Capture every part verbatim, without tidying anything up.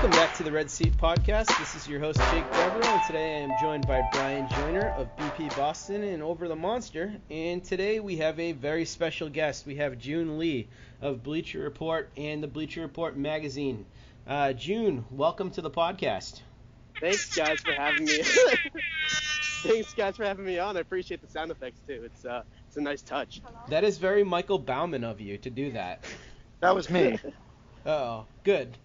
Welcome back to the Red Seat Podcast. This is your host, Jake Devereaux, and today I am joined by Brian Joyner of B P Boston and Over the Monster. And today we have a very special guest. We have June Lee of Bleacher Report and the Bleacher Report magazine. Uh, June, welcome to the podcast. Thanks, guys, for having me. Thanks, guys, for having me on. I appreciate the sound effects, too. It's uh, it's a nice touch. That is very Michael Bauman of you to do that. That was me. Oh, good.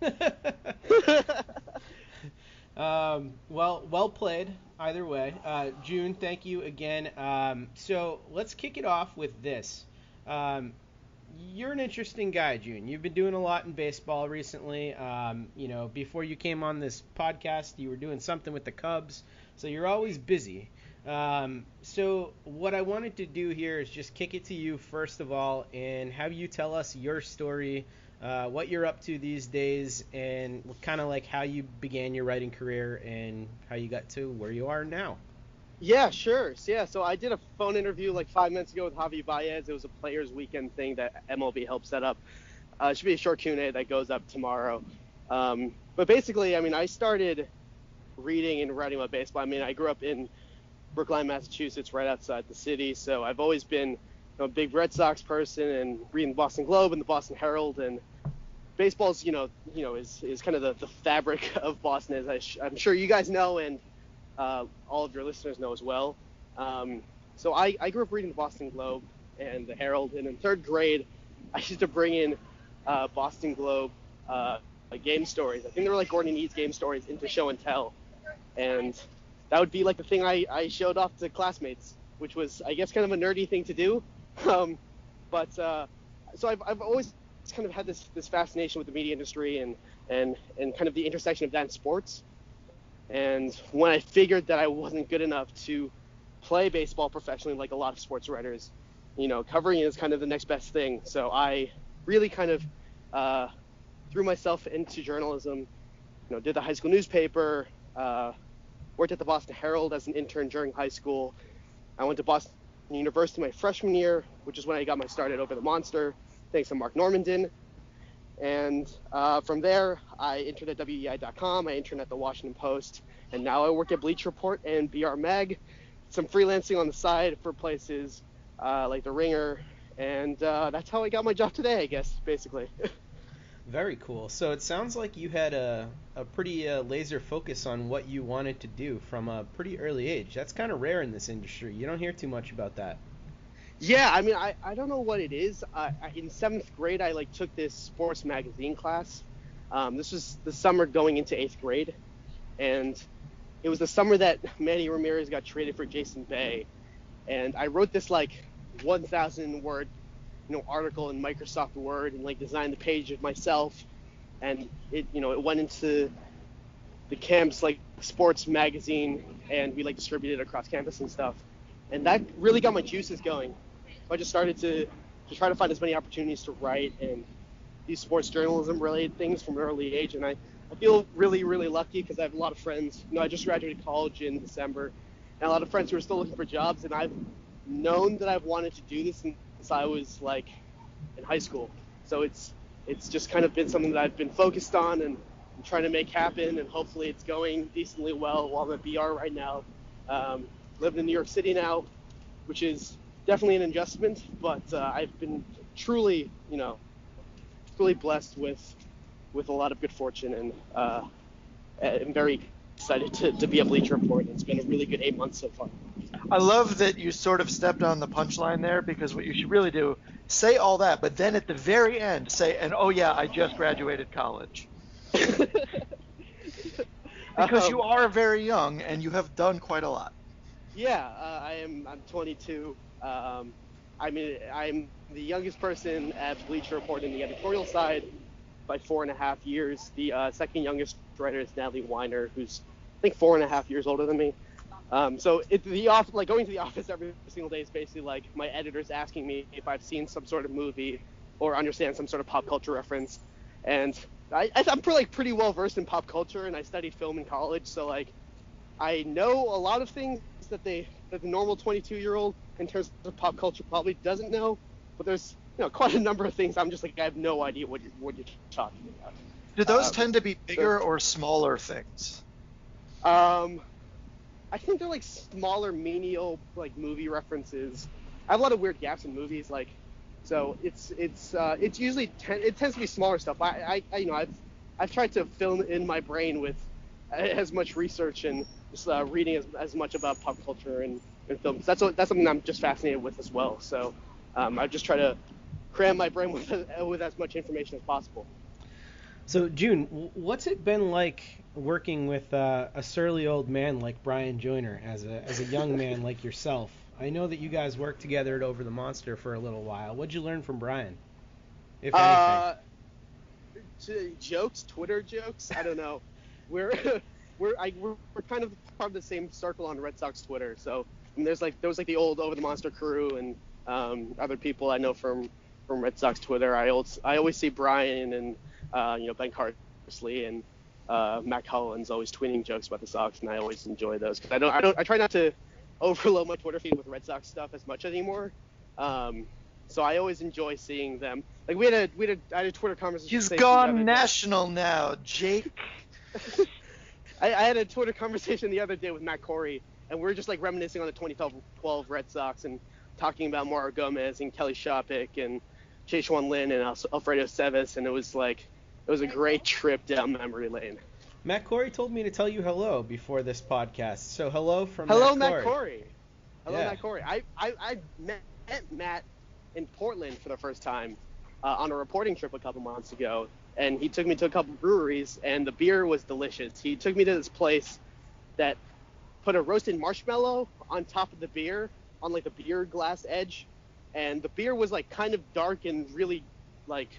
um, well, well played either way. Uh, June, thank you again. Um, so let's kick it off with this. Um, you're an interesting guy, June. You've been doing a lot in baseball recently. Um, you know, before you came on this podcast, you were doing something with the Cubs. So you're always busy. Um, so what I wanted to do here is just kick it to you first of all and have you tell us your story, uh, what you're up to these days, and kind of like how you began your writing career and how you got to where you are now. Yeah, sure. So, yeah, so I did a phone interview like five minutes ago with Javi Baez. It was a Players Weekend thing that M L B helped set up. Uh, it should be a short Q and A that goes up tomorrow. Um, but basically, I mean, I started reading and writing about baseball. I mean, I grew up in Brookline, Massachusetts, right outside the city. So I've always been, you know, a big Red Sox person and reading the Boston Globe and the Boston Herald. And baseball's, you know, you know, is, is kind of the, the fabric of Boston, as I sh- I'm sure you guys know, and uh, all of your listeners know as well. Um, so I, I grew up reading the Boston Globe and the Herald. And in third grade, I used to bring in uh, Boston Globe uh, game stories. I think they were like Gordon Eads game stories into show and tell. And that would be like the thing I, I showed off to classmates, which was, I guess, kind of a nerdy thing to do. Um, but uh, so I've, I've always kind of had this, this fascination with the media industry and, and, and kind of the intersection of that and sports. And when I figured that I wasn't good enough to play baseball professionally like a lot of sports writers, you know, covering it is kind of the next best thing. So I really kind of uh, threw myself into journalism, you know, did the high school newspaper, uh, worked at the Boston Herald as an intern during high school. I went to Boston University my freshman year, which is when I got my start at Over the Monster, thanks to Mark Normandin. And uh, from there, I interned at W E I dot com, I interned at the Washington Post, and now I work at Bleacher Report and B R Mag, some freelancing on the side for places uh, like The Ringer, and uh, that's how I got my job today, I guess, basically. Very cool. So it sounds like you had a, a pretty uh, laser focus on what you wanted to do from a pretty early age. That's kind of rare in this industry. You don't hear too much about that. Yeah, I mean, I, I don't know what it is. Uh, in seventh grade, I like took this sports magazine class. Um, this was the summer going into eighth grade, and it was the summer that Manny Ramirez got traded for Jason Bay, and I wrote this like one thousand word, you know, article in Microsoft Word and like designed the page of myself, and it, you know, it went into the camp's like sports magazine, and we like distributed it across campus and stuff, and that really got my juices going. So I just started to, to try to find as many opportunities to write and do sports journalism related things from an early age. And I, I feel really, really lucky because I have a lot of friends. You know, I just graduated college in December, and a lot of friends who are still looking for jobs. And I've known that I've wanted to do this since I was like in high school. So it's it's just kind of been something that I've been focused on and trying to make happen. And hopefully it's going decently well while I'm at B R right now. Um, living in New York City now, which is definitely an adjustment, but uh, I've been truly, you know, truly blessed with with a lot of good fortune, and uh, I'm very excited to, to be at Bleacher Report. It's been a really good eight months so far. I love that you sort of stepped on the punchline there, because what you should really do, say all that, but then at the very end say, and oh yeah, I just graduated college. Because um, you are very young and you have done quite a lot. Yeah, uh, I am. I'm twenty-two. Um, I mean, I'm the youngest person at Bleacher Report in the editorial side by four and a half years. The uh, second youngest writer is Natalie Weiner, who's I think four and a half years older than me. Um, so it, the off, like going to the office every single day is basically like my editors asking me if I've seen some sort of movie or understand some sort of pop culture reference. And I, I'm pretty, like pretty well versed in pop culture, and I studied film in college, so like I know a lot of things that they that the normal twenty-two year old in terms of pop culture probably doesn't know, but there's you know quite a number of things I'm just like I have no idea what you're what you're talking about. Do those Um, tend to be bigger so- or smaller things? Um, I think they're like smaller, menial like movie references. I have a lot of weird gaps in movies, like so it's it's uh, it's usually ten, it tends to be smaller stuff. I, I, I you know I've I've tried to fill in my brain with as much research and just uh, reading as, as much about pop culture and, and films. That's what, that's something I'm just fascinated with as well. So um, I just try to cram my brain with with as much information as possible. So, June, w- what's it been like working with uh, a surly old man like Brian Joyner as a as a young man like yourself? I know that you guys worked together at Over the Monster for a little while. What'd you learn from Brian, if anything? Uh, j- jokes, Twitter jokes. I don't know. We're we're I, we're, we're kind of part of the same circle on Red Sox Twitter. So I mean, there's like there was like the old Over the Monster crew and um, other people I know from from Red Sox Twitter. I always I always see Brian and uh, you know Ben Carsley and uh, Matt Collins always tweeting jokes about the Sox, and I always enjoy those because I don't I don't I try not to overload my Twitter feed with Red Sox stuff as much anymore. Um, so I always enjoy seeing them. Like we had a we had a, I had a Twitter conversation. He's the other gone day. national now, Jake. I, I had a Twitter conversation the other day with Matt Corey, and we were just like reminiscing on the twenty twelve Red Sox and talking about Mauro Gomez and Kelly Shopik and Chashuan Lin and Alfredo Cevis, and it was like it was a great trip down memory lane. Matt Corey told me to tell you hello before this podcast. So hello from Hello, Matt, Matt Corey. Corey. Hello, Yeah. Matt Corey. I, I, I met Matt in Portland for the first time uh, on a reporting trip a couple months ago, and he took me to a couple breweries, and the beer was delicious. He took me to this place that put a roasted marshmallow on top of the beer, on like the beer glass edge, and the beer was like kind of dark and really like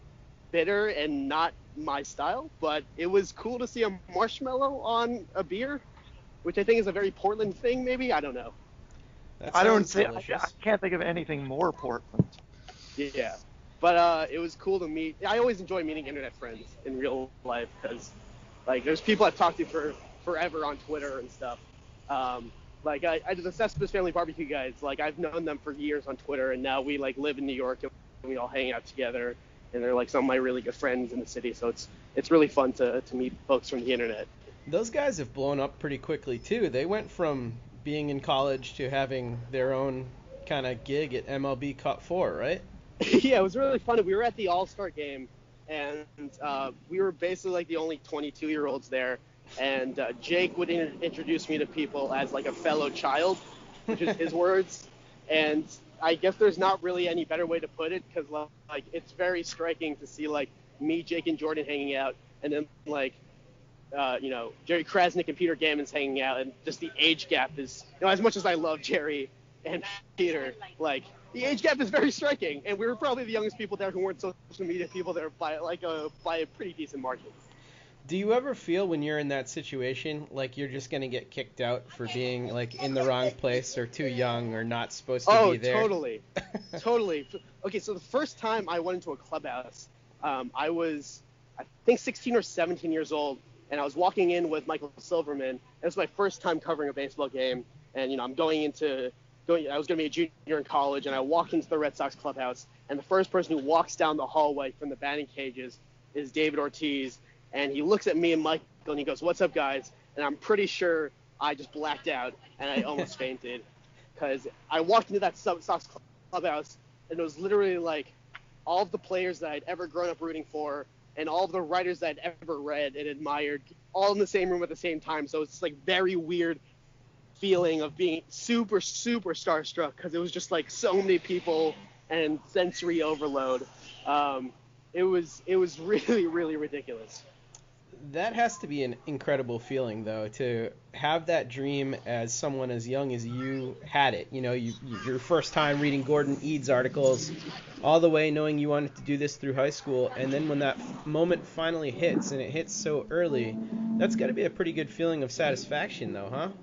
bitter and not my style, but it was cool to see a marshmallow on a beer, which I think is a very Portland thing, maybe. I don't know. That I don't sounds think I, delicious. I can't think of anything more Portland. Yeah, but uh, it was cool to meet. I always enjoy meeting internet friends in real life because, like, there's people I've talked to for forever on Twitter and stuff. Um, like, I, I did the Cespedes Family Barbecue guys. Like, I've known them for years on Twitter, and now we like live in New York and we all hang out together. And they're like some of my really good friends in the city, so it's it's really fun to to meet folks from the internet. Those guys have blown up pretty quickly too. They went from being in college to having their own kind of gig at M L B Cup four, right? Yeah, it was really fun. We were at the All-Star game, and uh, we were basically like the only twenty-two-year-olds there. And uh, Jake would in- introduce me to people as like a fellow child, which is his words. And I guess there's not really any better way to put it because like it's very striking to see like me, Jake, and Jordan hanging out, and then like uh, you know Jerry Krasnick and Peter Gammons hanging out, and just the age gap is you know as much as I love Jerry and Peter, like the age gap is very striking, and we were probably the youngest people there who weren't social media people there by like a by a pretty decent margin. Do you ever feel when you're in that situation like you're just gonna get kicked out for being like in the wrong place or too young or not supposed to Oh, be there? totally, totally. Okay, so the first time I went into a clubhouse, um, I was, I think, sixteen or seventeen years old, and I was walking in with Michael Silverman. And it was my first time covering a baseball game, and you know, I'm going into, going, I was going to be a junior in college, and I walk into the Red Sox clubhouse, and the first person who walks down the hallway from the batting cages is David Ortiz, and he looks at me and Michael, and he goes, "What's up, guys?" And I'm pretty sure I just blacked out, and I almost fainted. Because I walked into that Sox clubhouse, and it was literally like all of the players that I'd ever grown up rooting for, and all of the writers that I'd ever read and admired, all in the same room at the same time. So it's like very weird feeling of being super, super starstruck because it was just like so many people and sensory overload. Um, it was it was really, really ridiculous. That has to be an incredible feeling, though, to have that dream as someone as young as you had it. You know, you, your first time reading Gordon Eads articles, all the way knowing you wanted to do this through high school, and then when that moment finally hits, and it hits so early, that's got to be a pretty good feeling of satisfaction, though, huh?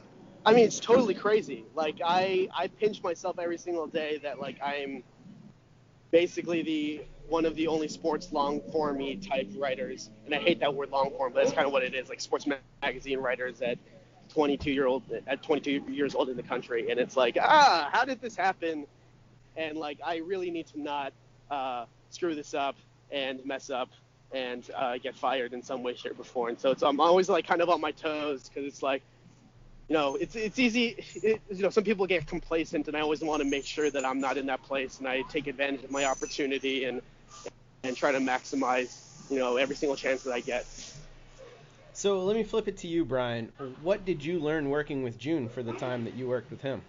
I mean, it's totally crazy. Like, I, I pinch myself every single day that, like, I'm basically the one of the only sports long-form-y type writers. And I hate that word long-form, but that's kind of what it is, like sports magazine writers at twenty-two year old at twenty-two years old in the country. And it's like, ah, how did this happen? And, like, I really need to not uh, screw this up and mess up and uh, get fired in some way, shape, or form. So it's, I'm always like kind of on my toes because it's like, you know, it's it's easy. It, you know, some people get complacent, and I always want to make sure that I'm not in that place, and I take advantage of my opportunity and and try to maximize, you know, every single chance that I get. So let me flip it to you, Brian. What did you learn working with June for the time that you worked with him?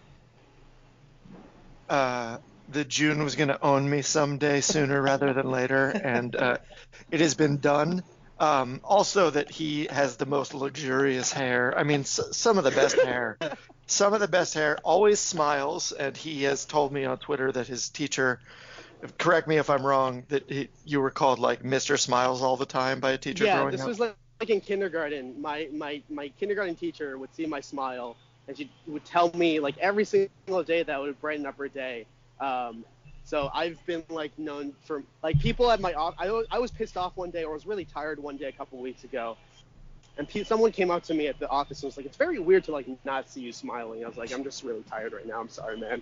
Uh, that June was going to own me someday sooner rather than later, and uh, it has been done. Um, also that he has the most luxurious hair. I mean, s- some of the best hair. Some of the best hair. Always smiles, and he has told me on Twitter that his teacher, correct me if I'm wrong, that he, you were called like Mister Smiles all the time by a teacher Yeah, growing this up. was like, like in kindergarten. My, my my kindergarten teacher would see my smile, and she would tell me like every single day that would brighten up her day. Um, so I've been like known for like people at my off. I was, I was pissed off one day, or was really tired one day a couple weeks ago, and pe- someone came up to me at the office and was like, "It's very weird to like not see you smiling." I was like, "I'm just really tired right now. I'm sorry, man."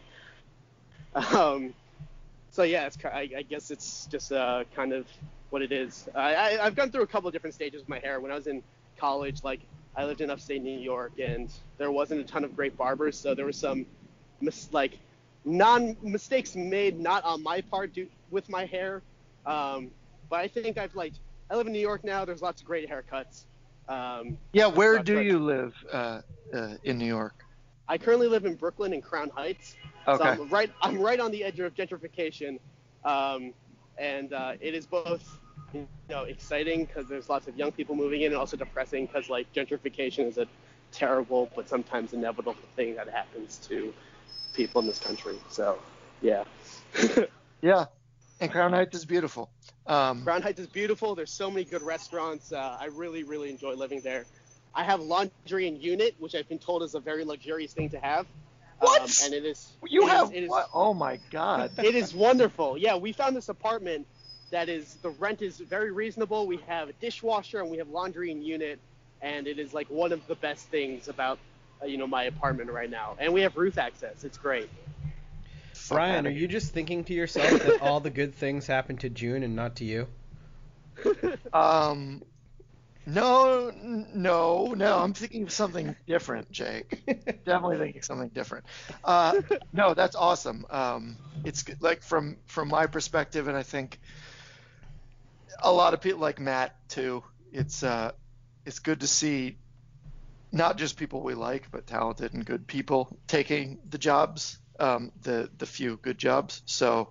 Um, so yeah, it's ki- I, I guess it's just uh, kind of what it is. I, I I've gone through a couple of different stages with my hair. When I was in college, like I lived in upstate New York, and there wasn't a ton of great barbers, so there was some mis- like non mistakes made not on my part due, with my hair. Um, but I think I've like I live in New York now. There's lots of great haircuts. Um, Yeah, where so I've do tried- you live uh, uh, in New York? I currently live in Brooklyn in Crown Heights. So Okay. I'm right I'm right on the edge of gentrification, um, and uh, it is both you know exciting because there's lots of young people moving in, and also depressing because like gentrification is a terrible but sometimes inevitable thing that happens to people in this country. So yeah. Yeah, and Crown Heights is beautiful. Um, Crown Heights is beautiful. There's so many good restaurants. Uh, I really, really enjoy living there. I have laundry and unit, which I've been told is a very luxurious thing to have. What? Um, and it is. you it is- have it is, what? Oh my God. It is wonderful. Yeah, we found this apartment that is the rent is very reasonable. We have a dishwasher and we have laundry and unit, and it is like one of the best things about uh, you know my apartment right now. And we have roof access. It's great. Fuck Brian, outta are here. you just thinking to yourself that all the good things happen to June and not to you? Um, no, n- no, no. I'm thinking of something different, Jake. Definitely thinking something different. Uh, no, that's awesome. Um, it's g- like from from my perspective, and I think a lot of people like Matt too. It's uh, it's good to see not just people we like, but talented and good people taking the jobs, um, the the few good jobs. So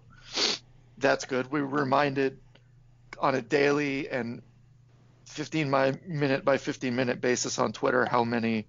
that's good. We were reminded on a daily and fifteen my minute by fifteen minute basis on Twitter how many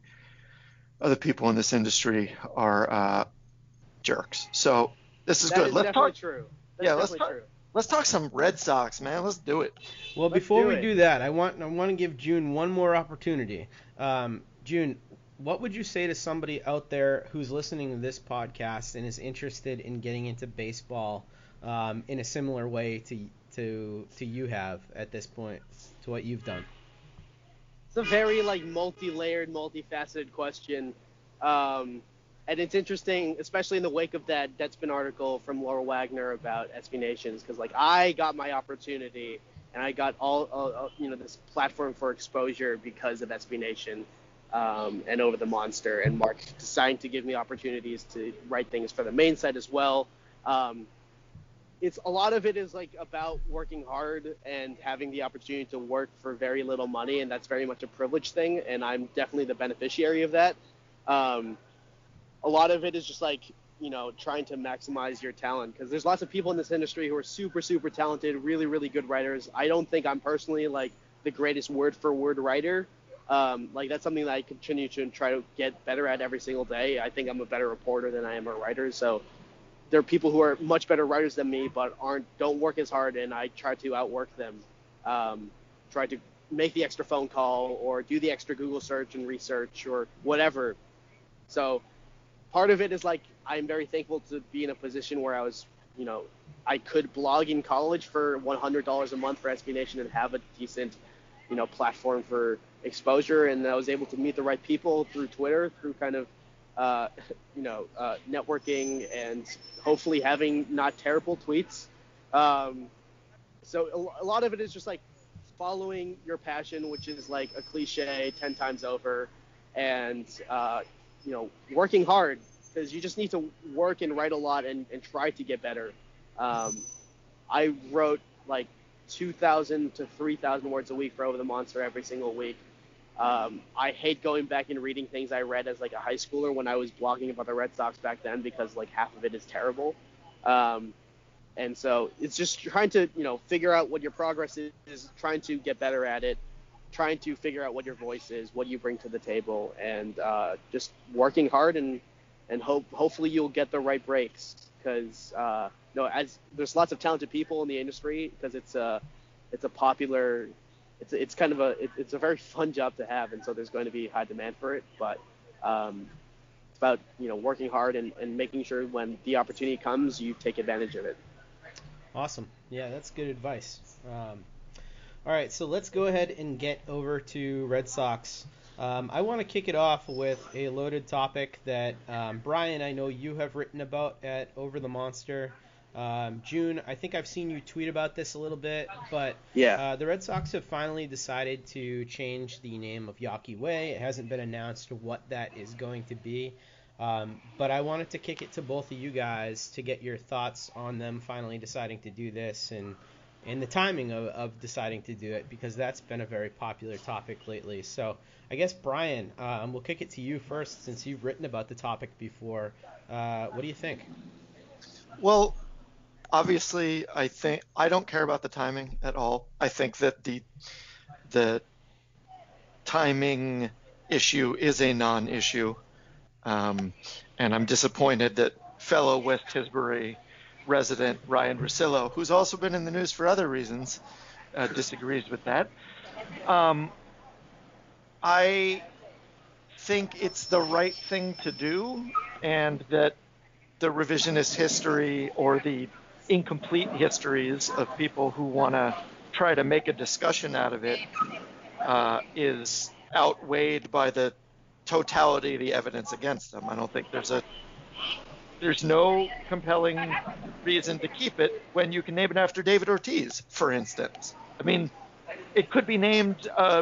other people in this industry are uh, jerks. So this is That good. is Let's definitely talk. true. That's Yeah, let's definitely talk. true. Let's talk some Red Sox, man. Let's do it. Well, Let's before do we it. do that, I want I want to give June one more opportunity. Um, June, what would you say to somebody out there who's listening to this podcast and is interested in getting into baseball um, in a similar way to to to you have at this point, to what you've done? It's a very like multi-layered, multifaceted question, um, and it's interesting, especially in the wake of that Deadspin article from Laura Wagner about S B Nations, because like I got my opportunity and I got all uh, uh, you know this platform for exposure because of S B Nation um, and Over the Monster, and Mark deciding to give me opportunities to write things for the main site as well. Um, it's a lot of it is like about working hard and having the opportunity to work for very little money, and that's very much a privilege thing, and I'm definitely the beneficiary of that. Um, a lot of it is just like you know trying to maximize your talent, because there's lots of people in this industry who are super super talented, really really good writers. I don't think I'm personally like the greatest word for word writer. Um, like that's something that I continue to try to get better at every single day. I think I'm a better reporter than I am a writer, so there are people who are much better writers than me, but aren't don't work as hard, and I try to outwork them. Um, try to make the extra phone call or do the extra Google search and research or whatever. So part of it is like I'm very thankful to be in a position where I was, you know, I could blog in college for one hundred dollars a month for S B Nation and have a decent, you know, platform for exposure, and I was able to meet the right people through Twitter, through kind of uh, you know, uh, networking and hopefully having not terrible tweets. Um, so a, a lot of it is just like following your passion, which is like a cliche ten times over, and uh, you know, working hard, because you just need to work and write a lot and, and try to get better. Um, I wrote like two thousand to three thousand words a week for Over the Monster every single week. Um, I hate going back and reading things I read as like a high schooler when I was blogging about the Red Sox back then, because like half of it is terrible. Um, and so it's just trying to, you know, figure out what your progress is, is, trying to get better at it, trying to figure out what your voice is, what you bring to the table, and uh, just working hard, and and hope hopefully you'll get the right breaks, because uh, you know, as there's lots of talented people in the industry, because it's a it's a popular it's it's kind of a it, it's a very fun job to have, and so there's going to be high demand for it, but um, it's about, you know, working hard and, and making sure when the opportunity comes you take advantage of it. Awesome. Yeah, that's good advice. Um, all right, so let's go ahead and get over to Red Sox. Um, I want to kick it off with a loaded topic that, um, Brian, I know you have written about at Over the Monster. Um, June, I think I've seen you tweet about this a little bit, but yeah. uh, the Red Sox have finally decided to change the name of Yawkey Way. It hasn't been announced what that is going to be. Um, but I wanted to kick it to both of you guys to get your thoughts on them finally deciding to do this, and and the timing of, of deciding to do it, because that's been a very popular topic lately. So I guess, Brian, um, we'll kick it to you first, since you've written about the topic before. Uh, what do you think? Well, obviously, I think I don't care about the timing at all. I think that the the timing issue is a non-issue. Um, and I'm disappointed that fellow West Tisbury resident Ryan Russillo, who's also been in the news for other reasons, uh, disagrees with that. Um, I think it's the right thing to do, and that the revisionist history or the incomplete histories of people who want to try to make a discussion out of it uh, is outweighed by the totality of the evidence against them. I don't think there's a there's no compelling reason to keep it when you can name it after David Ortiz, for instance. I mean, it could be named uh,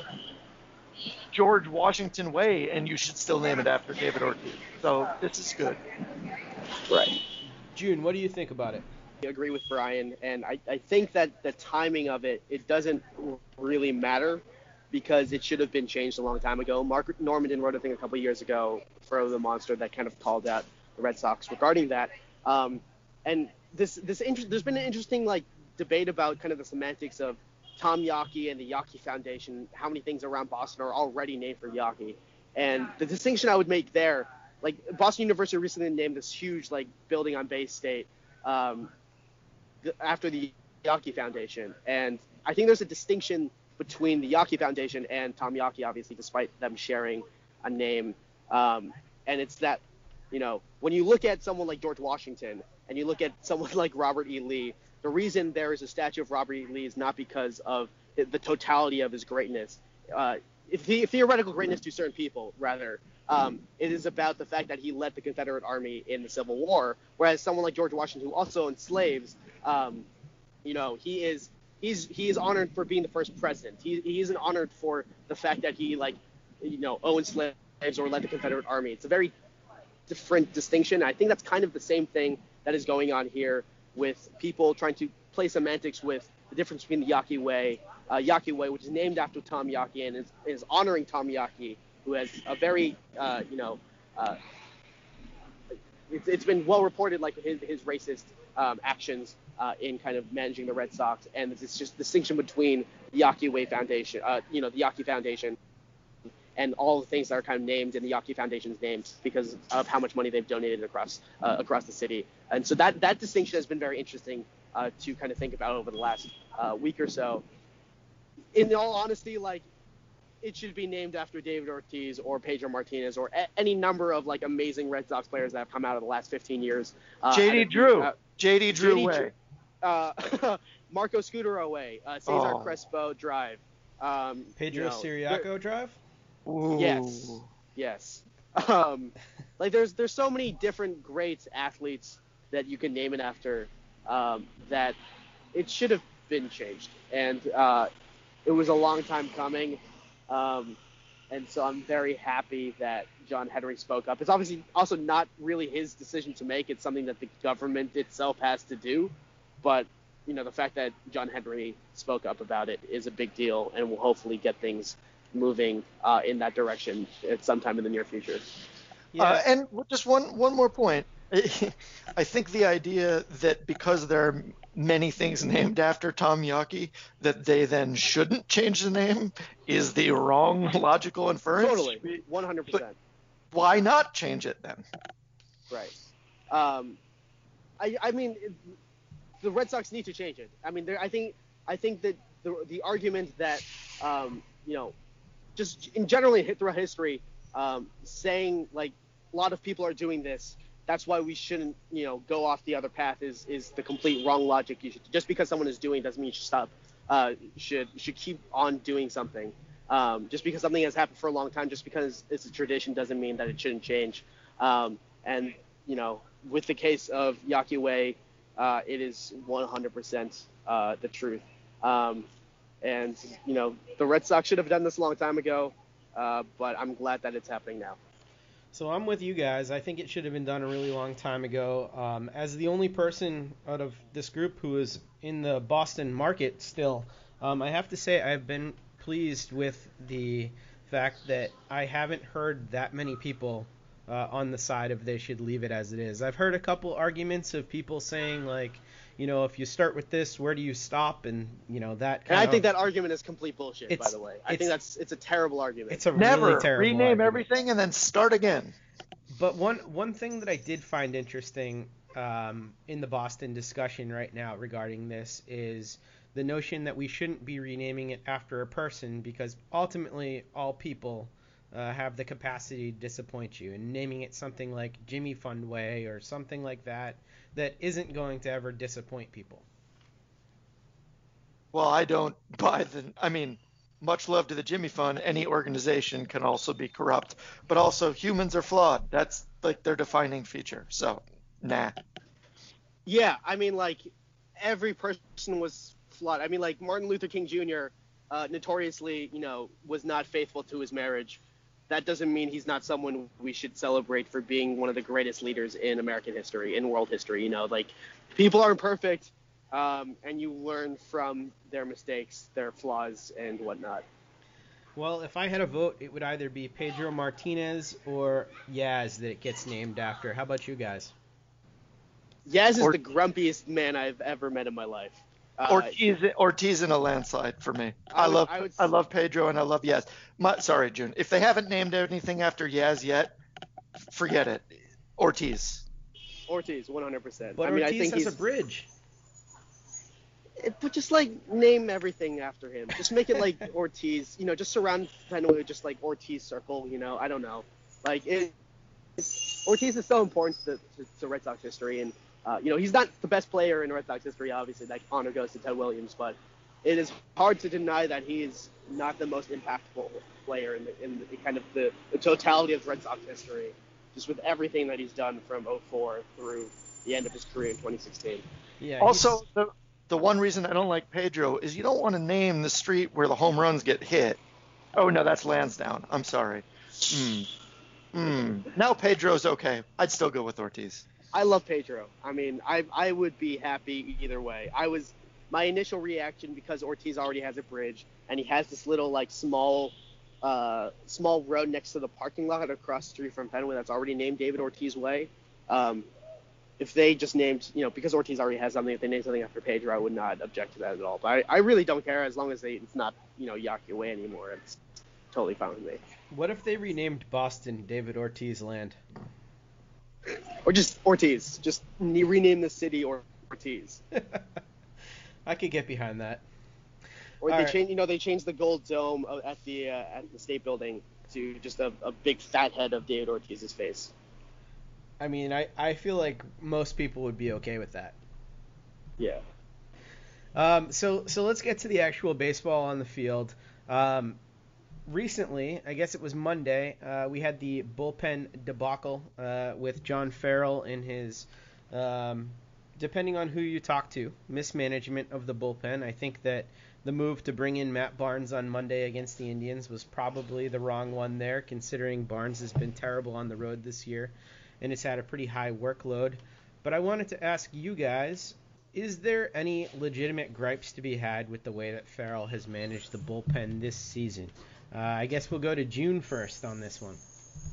George Washington Way, and you should still name it after David Ortiz. So this is good. Right. June, what do you think about it? I agree with Brian, and I, I think that the timing of it, it doesn't really matter, because it should have been changed a long time ago. Mark Normandin wrote a thing a couple of years ago for Over the Monster that kind of called out the Red Sox regarding that. Um, and this this inter- there's been an interesting like debate about kind of the semantics of Tom Yawkey and the Yawkey Foundation. How many things around Boston are already named for Yawkey? And the distinction I would make there, like Boston University recently named this huge like building on Bay State um, th- after the Yawkey Foundation, and I think there's a distinction between the Yawkey Foundation and Tom Yawkey, obviously, despite them sharing a name. Um, and it's that, you know, when you look at someone like George Washington and you look at someone like Robert E. Lee, the reason there is a statue of Robert E. Lee is not because of the totality of his greatness, uh, the theoretical greatness to certain people, rather. Um, it is about the fact that he led the Confederate Army in the Civil War, whereas someone like George Washington, who also enslaves, um, you know, he is he's he is honored for being the first president. He he isn't honored for the fact that he like, you know, owned slaves or led the Confederate Army. It's a very different distinction. I think that's kind of the same thing that is going on here with people trying to play semantics with the difference between the Yawkey Way, uh, Yawkey Way, which is named after Tom Yawkey and is, is honoring Tom Yawkey, who has a very, uh, you know, uh, it's, it's been well reported, like his, his racist um, actions uh, in kind of managing the Red Sox, and it's just distinction between the Yawkey Way Foundation, uh, you know, the Yawkey Foundation, and all the things that are kind of named in the Yawkey Foundation's names because of how much money they've donated across uh, across the city. And so that that distinction has been very interesting uh, to kind of think about over the last uh, week or so. In all honesty, like, it should be named after David Ortiz or Pedro Martinez or a- any number of like amazing Red Sox players that have come out of the last fifteen years. Uh, J D Drew. Uh, J D Drew J D Way. Uh, Marco Scutero Way. Uh, Cesar Oh. Crespo Drive. Um, Pedro you know, Siriaco Drive? Ooh. Yes. Yes. Um, like there's there's so many different great athletes that you can name it after um, that it should have been changed. And uh, it was a long time coming. Um, and so I'm very happy that John Henry spoke up. It's obviously also not really his decision to make. It's something that the government itself has to do. But, you know, the fact that John Henry spoke up about it is a big deal and will hopefully get things moving uh, in that direction at sometime in the near future. Yeah. Uh, and just one one more point. I think the idea that because there are many things named after Tom Yawkey, that they then shouldn't change the name is the wrong logical inference. Totally, one hundred percent. But why not change it then? Right. Um, I, I mean, it, the Red Sox need to change it. I mean, I think I think that the the argument that um, you know, just in generally throughout history, um, saying like a lot of people are doing this, that's why we shouldn't, you know, go off the other path is is the complete wrong logic. You should, just because someone is doing it doesn't mean you should stop. Uh, should should keep on doing something. Um, just because something has happened for a long time, just because it's a tradition, doesn't mean that it shouldn't change. Um, and you know, with the case of Yawkey Way, uh, it is one hundred percent uh, the truth. Um, and you know, the Red Sox should have done this a long time ago, uh, but I'm glad that it's happening now. So I'm with you guys. I think it should have been done a really long time ago. Um, as the only person out of this group who is in the Boston market still, um, I have to say I've been pleased with the fact that I haven't heard that many people uh, on the side of they should leave it as it is. I've heard a couple arguments of people saying, like, you know, if you start with this, where do you stop? And, you know, that kind And I of... think that argument is complete bullshit, by the way. I it's- think that's it's a terrible argument. It's a Never really terrible rename argument. everything and then start again. But one one thing that I did find interesting um, in the Boston discussion right now regarding this is the notion that we shouldn't be renaming it after a person, because ultimately all people uh, have the capacity to disappoint you. And naming it something like Jimmy Fundway or something like that that isn't going to ever disappoint people. Well, I don't buy the. I mean, much love to the Jimmy Fund. Any organization can also be corrupt, but also humans are flawed. That's like their defining feature. So, nah. Yeah, I mean, like, every person was flawed. I mean, like, Martin Luther King Junior Uh, notoriously, you know, was not faithful to his marriage. That doesn't mean he's not someone we should celebrate for being one of the greatest leaders in American history, in world history. You know, like, people aren't perfect, um, and you learn from their mistakes, their flaws, and whatnot. Well, if I had a vote, it would either be Pedro Martinez or Yaz that it gets named after. How about you guys? Yaz is Or- the grumpiest man I've ever met in my life. Uh, Ortiz, Ortiz in a landslide for me. I, I would- love, I would- I love Pedro and I love Yaz. My, sorry, June. If they haven't named anything after Yaz yet, forget it. Ortiz. Ortiz, one hundred percent. But I mean, Ortiz I think has he's, a bridge. It, but just like name everything after him. Just make it like Ortiz. You know, just surround Fenway with just like Ortiz Circle. You know, I don't know. Like it, it's, Ortiz is so important to, to, to Red Sox history, and uh, you know he's not the best player in Red Sox history. Obviously, that honor goes to Ted Williams, but it is hard to deny that he is not the most impactful player in, the, in the, kind of the, the totality of Red Sox history, just with everything that he's done from oh four through the end of his career in twenty sixteen. Yeah. Also, he's- the, the one reason I don't like Pedro is you don't want to name the street where the home runs get hit. Oh, no, that's Lansdowne. I'm sorry. Mm. Mm. Now Pedro's okay. I'd still go with Ortiz. I love Pedro. I mean, I I would be happy either way. I was my initial reaction because Ortiz already has a bridge and he has this little like small uh, small road next to the parking lot across the street from Fenway that's already named David Ortiz Way. Um, if they just named, you know, because Ortiz already has something, if they named something after Pedro, I would not object to that at all. But I, I really don't care as long as they it's not, you know, Yawkey Way anymore. It's totally fine with me. What if they renamed Boston David Ortiz Land? Or just Ortiz. Just ne- rename the city or Ortiz. I could get behind that. Or All they right. change, you know, they changed the gold dome uh, at the uh, at the State Building to just a, a big fat head of David Ortiz's face. I mean, I, I feel like most people would be okay with that. Yeah. Um, so so let's get to the actual baseball on the field. Um, recently, I guess it was Monday, uh, we had the bullpen debacle uh, with John Farrell in his um, depending on who you talk to, mismanagement of the bullpen. I think that the move to bring in Matt Barnes on Monday against the Indians was probably the wrong one there, considering Barnes has been terrible on the road this year and has had a pretty high workload. But I wanted to ask you guys, is there any legitimate gripes to be had with the way that Farrell has managed the bullpen this season? Uh, I guess we'll go to June first on this one.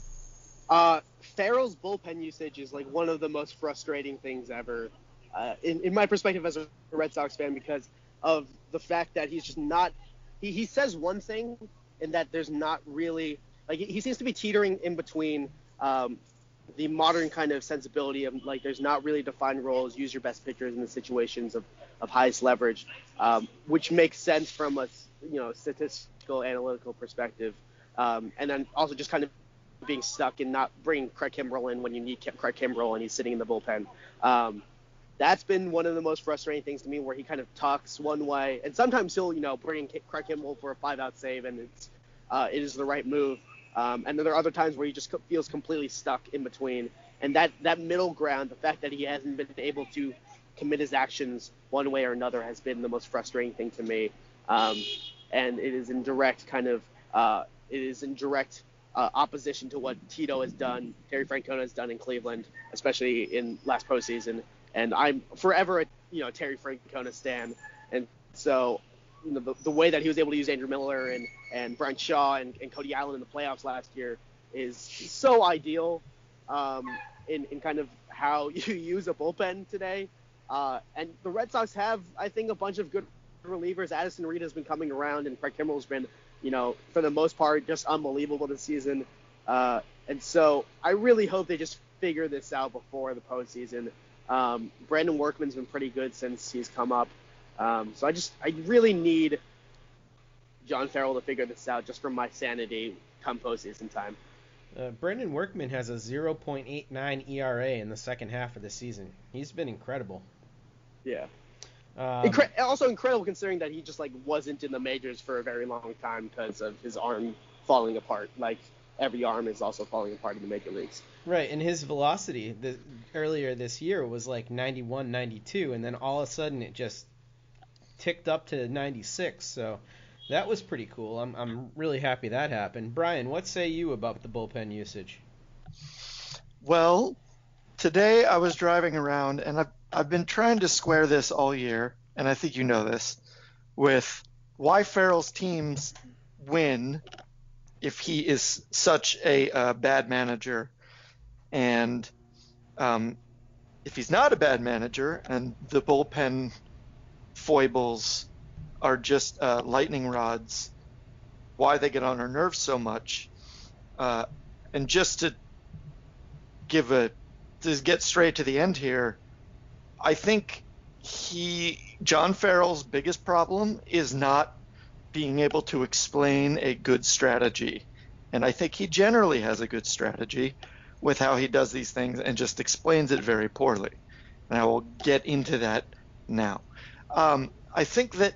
Uh, Farrell's bullpen usage is like one of the most frustrating things ever, uh, in, in my perspective as a Red Sox fan, because of the fact that he's just not, he, he says one thing and that there's not really, like he seems to be teetering in between um, the modern kind of sensibility of like there's not really defined roles, use your best pitchers in the situations of, of highest leverage, um, which makes sense from a you know statistical analytical perspective, um, and then also just kind of being stuck and not bringing Craig Kimbrell in when you need Craig Kimbrell and he's sitting in the bullpen. Um, that's been one of the most frustrating things to me, where he kind of talks one way, and sometimes he'll, you know, bring in Craig Kimbrell for a five-out save, and it's uh, it is the right move. Um, and then there are other times where he just feels completely stuck in between. And that, that middle ground, the fact that he hasn't been able to commit his actions one way or another, has been the most frustrating thing to me. Um, and it is in direct kind of uh, it is in direct Uh, opposition to what Tito has done, Terry Francona has done in Cleveland, especially in last postseason. And I'm forever a you know Terry Francona stan. And so you know, the, the way that he was able to use Andrew Miller and, and Brian Shaw and, and Cody Allen in the playoffs last year is so ideal um, in, in kind of how you use a bullpen today. Uh, and the Red Sox have, I think, a bunch of good relievers. Addison Reed has been coming around, and Craig Kimbrell's been, you know, for the most part, just unbelievable this season. Uh, and so I really hope they just figure this out before the postseason. Um, Brandon Workman's been pretty good since he's come up. Um, so I just, I really need John Farrell to figure this out just for my sanity come postseason time. Uh, Brandon Workman has a zero point eight nine E R A in the second half of the season. He's been incredible. Yeah. Um, Incre- also incredible considering that he just like wasn't in the majors for a very long time because of his arm falling apart. Like every arm is also falling apart in the major leagues. Right, and his velocity the, earlier this year was like ninety-one, ninety-two, and then all of a sudden it just ticked up to ninety-six. So that was pretty cool. I'm I'm really happy that happened. Brian, what say you about the bullpen usage? Well, today I was driving around, and I've, I've been trying to square this all year, and I think you know this, with why Farrell's teams win if he is such a uh, bad manager, and um, if he's not a bad manager and the bullpen foibles are just uh, lightning rods, why they get on our nerves so much. Uh, and just to give a to get straight to the end here, I think he John Farrell's biggest problem is not being able to explain a good strategy. And I think he generally has a good strategy with how he does these things and just explains it very poorly. And I will get into that now. Um, I think that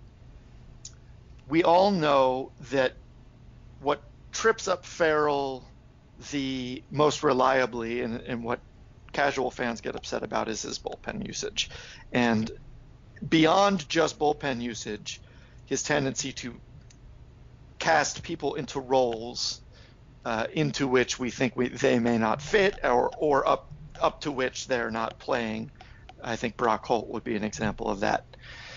we all know that what trips up Farrell the most reliably and, and what casual fans get upset about is his bullpen usage. And beyond just bullpen usage, his tendency to cast people into roles uh, into which we think we, they may not fit, or or up up to which they're not playing. I think Brock Holt would be an example of that.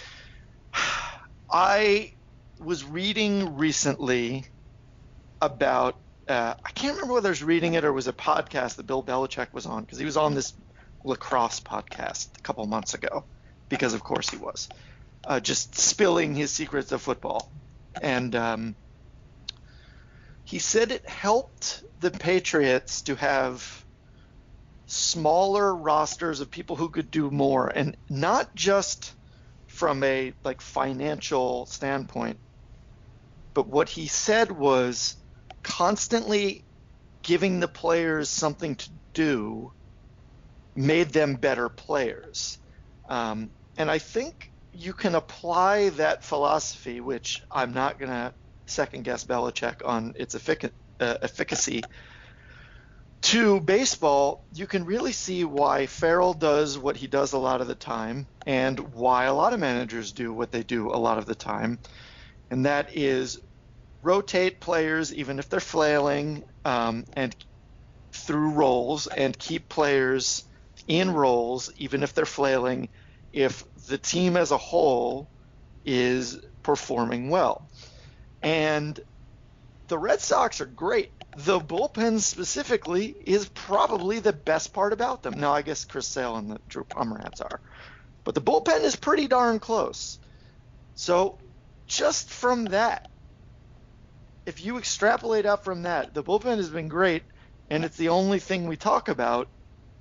I was reading recently about uh, I can't remember whether I was reading it or it was a podcast that Bill Belichick was on, because he was on this lacrosse podcast a couple months ago, because of course he was, uh, just spilling his secrets of football. And um, he said it helped the Patriots to have smaller rosters of people who could do more, and not just from a like financial standpoint, but what he said was constantly giving the players something to do made them better players. Um, and I think you can apply that philosophy, which I'm not going to second guess Belichick on its effic- uh, efficacy, to baseball, you can really see why Farrell does what he does a lot of the time and why a lot of managers do what they do a lot of the time. And that is rotate players even if they're flailing um, and through roles, and keep players in roles even if they're flailing if the team as a whole is performing well. And the Red Sox are great. The bullpen specifically is probably the best part about them. Now, I guess Chris Sale and the Drew Pomeranz are. But the bullpen is pretty darn close. So just from that, if you extrapolate out from that, the bullpen has been great, and it's the only thing we talk about.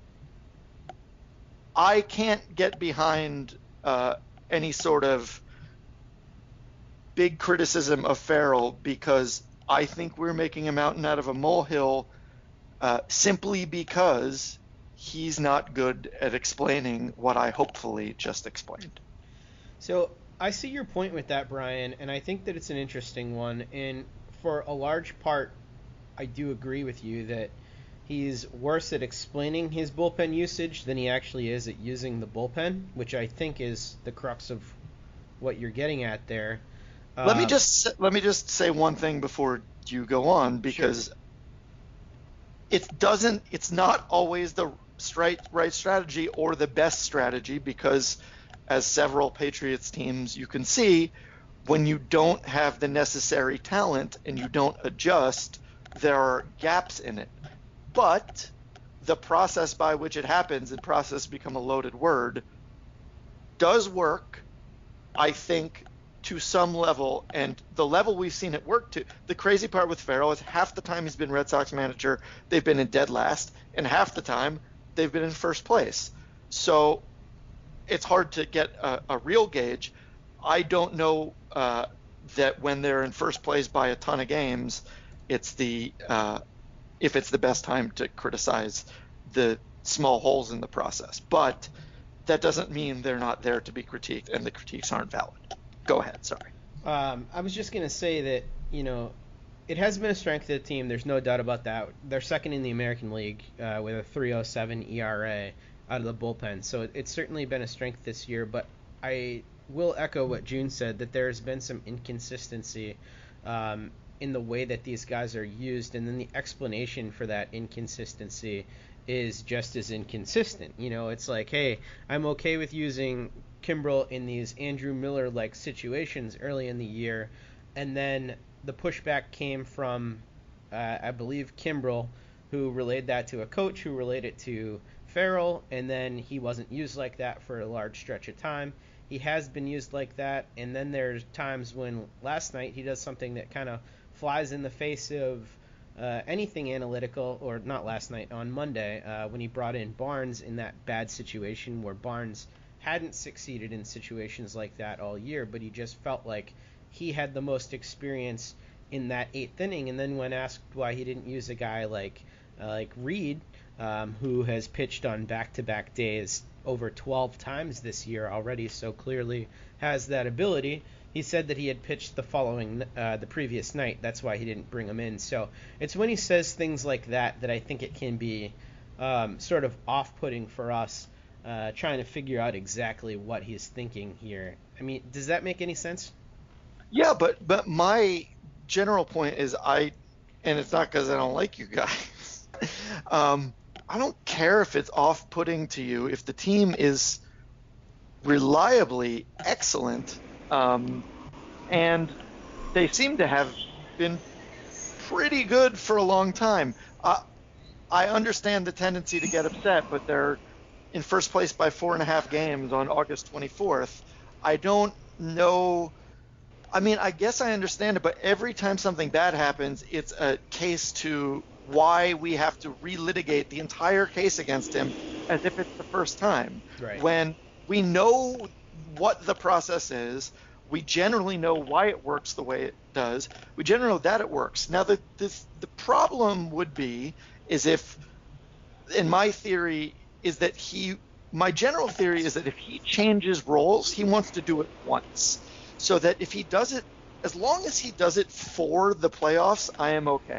I can't get behind uh, any sort of big criticism of Farrell because I think we're making a mountain out of a molehill uh, simply because he's not good at explaining what I hopefully just explained. So I see your point with that, Brian, and I think that it's an interesting one. And for a large part, I do agree with you that he's worse at explaining his bullpen usage than he actually is at using the bullpen, which I think is the crux of what you're getting at there. Let uh, me just let me just say one thing before you go on, because Sure. it doesn't it's not always the right right strategy or the best strategy, because as several Patriots teams you can see, when you don't have the necessary talent and you don't adjust, there are gaps in it. But the process by which it happens, and process become a loaded word, does work, I think, to some level, and the level we've seen it work to. The crazy part with Farrell is half the time he's been Red Sox manager, they've been in dead last, and half the time they've been in first place. So it's hard to get a, a real gauge. I don't know uh, that when they're in first place by a ton of games, it's the uh, if it's the best time to criticize the small holes in the process. But that doesn't mean they're not there to be critiqued, and the critiques aren't valid. Go ahead, sorry. Um, I was just going to say that, you know, it has been a strength of the team. There's no doubt about that. They're second in the American League uh, with a three oh seven E R A out of the bullpen. So it, it's certainly been a strength this year. But I will echo what June said, that there's been some inconsistency um, in the way that these guys are used. And then the explanation for that inconsistency is just as inconsistent. You know, it's like, hey, I'm okay with using Kimbrel in these Andrew Miller-like situations early in the year, and then the pushback came from, uh, I believe, Kimbrel, who relayed that to a coach who relayed it to Farrell, and then he wasn't used like that for a large stretch of time. He has been used like that, and then there's times when last night he does something that kind of flies in the face of uh, anything analytical, or not last night, on Monday, uh, when he brought in Barnes in that bad situation where Barnes hadn't succeeded in situations like that all year, but he just felt like he had the most experience in that eighth inning. And then when asked why he didn't use a guy like uh, like Reed, um, who has pitched on back-to-back days over twelve times this year already, so clearly has that ability, he said that he had pitched the following uh, the previous night. That's why he didn't bring him in. So it's when he says things like that that I think it can be um, sort of off-putting for us, Uh, trying to figure out exactly what he's thinking here. I mean, does that make any sense? Yeah, but but my general point is I, and it's not because I don't like you guys. um, I don't care if it's off-putting to you if the team is reliably excellent, um, and they seem to have been pretty good for a long time. Uh, I understand the tendency to get upset, but they're in first place by four and a half games on August twenty-fourth. I don't know. I mean, I guess I understand it, but every time something bad happens, it's a case to why we have to relitigate the entire case against him as if it's the first time. Right. When we know what the process is, we generally know why it works the way it does. We generally know that it works. Now, the this, the problem would be is if, in my theory, is that he, my general theory is that if he changes roles, he wants to do it once. So that if he does it, as long as he does it for the playoffs, I am okay.